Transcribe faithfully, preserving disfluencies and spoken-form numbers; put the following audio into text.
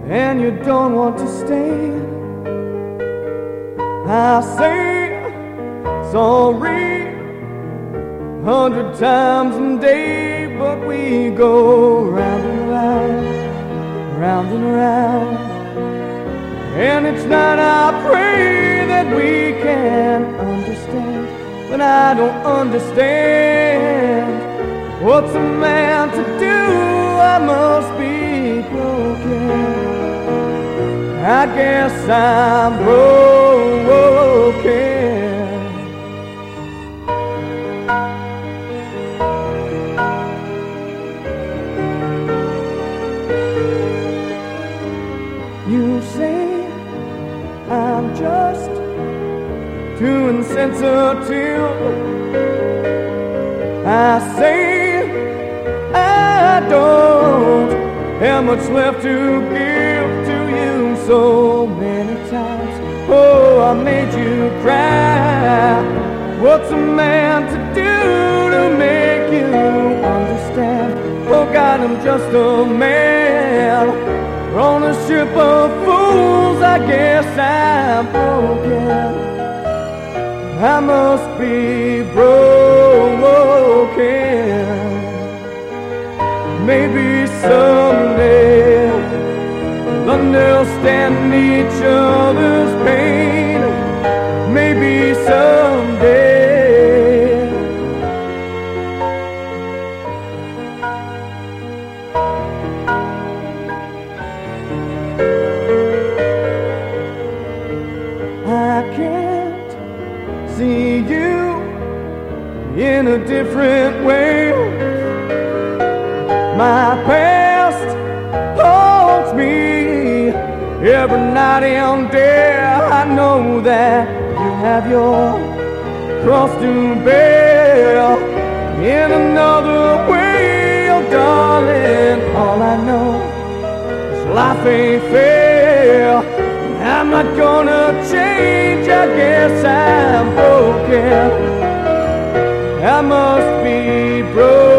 and you don't want to stay. I say sorry a hundred times a day, but we go round and round, round and round. And it's not I pray that we can understand, but I don't understand. What's a man to do? I must be broken. I guess I'm broken. You say I'm just too insensitive. I say I don't have much left to give to you. So many times, oh, I made you cry. What's a man to do to make you understand? Oh God, I'm just a man on a ship of fools. I guess I'm broken. I must be broken. Maybe someday we'll understand each other's pain. Maybe someday. I can't see you in a different way. My past haunts me every night and day. I know that you have your cross to bear in another way. Oh darling, all I know is life ain't fair. I'm not gonna change. I guess I'm broken. I must be broken.